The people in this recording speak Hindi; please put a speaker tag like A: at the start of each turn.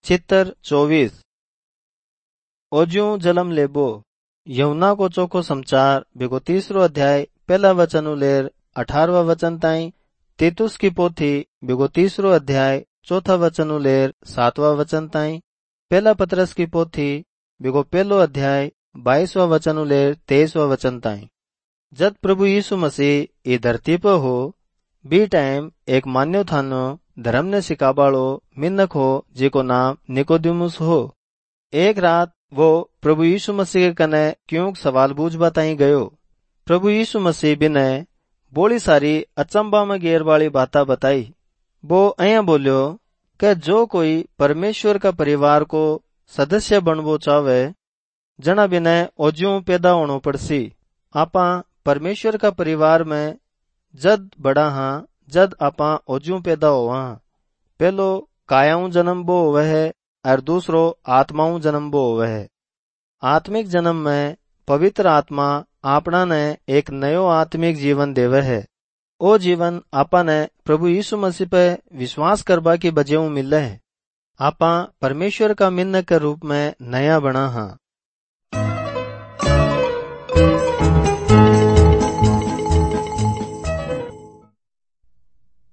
A: चित्र 24। ओज्यूं जलम लेबो यूहन्ना को चोखो समाचार बिगो 3रो अध्याय पहला वचन लेर 18वां वचन ताई। तीतुस की पोथी बिगो 3रो अध्याय चौथा वचन लेर 7वां वचन ताई। पहला पतरस की पोथी बिगो पहलो अध्याय 22वां वचन लेर 23वां वचन ताई। जद प्रभु यीशु मसीह ई धरती पर हो बी टाइम एक मान्यो थानो धर्म ने सिखाबालो मिन्नक हो जिको नाम निकोदेमुस हो। एक रात वो प्रभु यीशु मसीह के कने क्यों सवाल बूझबा ताई गयो। प्रभु यीशु मसीह बिने बोली सारी अचंबा में गेर वाली बाता बताई। वो अया बोलियो कि जो कोई परमेश्वर का परिवार को सदस्य बनवो चावे जना बिने ओज्यूं पैदा होनो पड़सी। आपा परमेश्वर का परिवार में जद बड़ा हाँ जद आपा ओज्यूं पैदा होवा। पहलो कायाऊ जन्म बो होवे है और दूसरो आत्माऊ जन्म बो होवे है। आत्मिक जन्म में पवित्र आत्मा आपना ने एक नयो आत्मिक जीवन देवे है। ओ जीवन आपा ने प्रभु यीशु मसीह पे विश्वास करबा की वजह मिले है। आपा परमेश्वर का मिन्नक के रूप में नया बना हाँ।